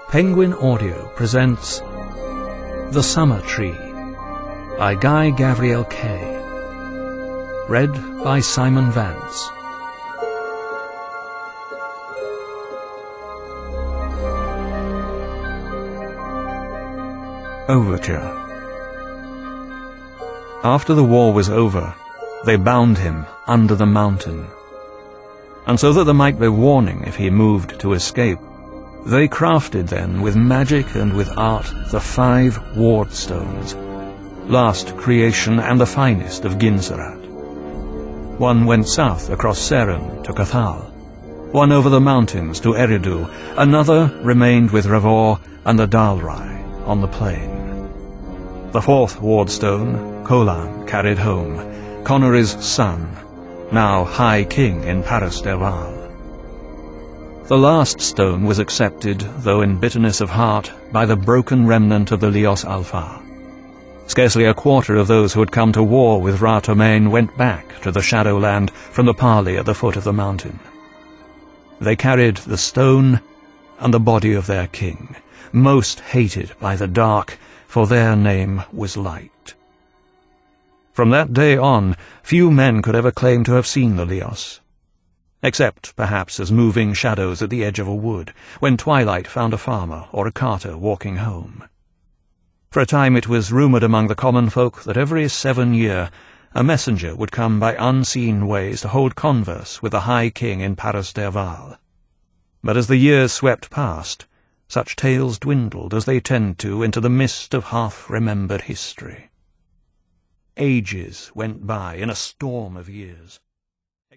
Penguin Audio presents The Summer Tree by Guy Gavriel Kay. Read by Simon Vance. Overture. After the war was over, they bound him under the mountain. And so that there might be warning if he moved to escape, they crafted then with magic and with art the 5 ward stones, last creation and the finest of Ginserat. One went south across Seren to Cathal, one over the mountains to Eridu, another remained with Revor and the Dalrai on the plain. The 4th wardstone Colan carried home, Connery's son, now High King in Paris Derval. The last stone was accepted, though in bitterness of heart, by the broken remnant of the Lios Alpha. Scarcely a quarter of those who had come to war with Ra Tomain went back to the Shadowland from the parley at the foot of the mountain. They carried the stone and the body of their king, most hated by the dark, for their name was light. From that day on, few men could ever claim to have seen the Lios, except perhaps as moving shadows at the edge of a wood, when twilight found a farmer or a carter walking home. For a time it was rumoured among the common folk that every 7 years a messenger would come by unseen ways to hold converse with the High King in Paris Derval. But as the years swept past, such tales dwindled as they tend to into the mist of half-remembered history. Ages went by in a storm of years.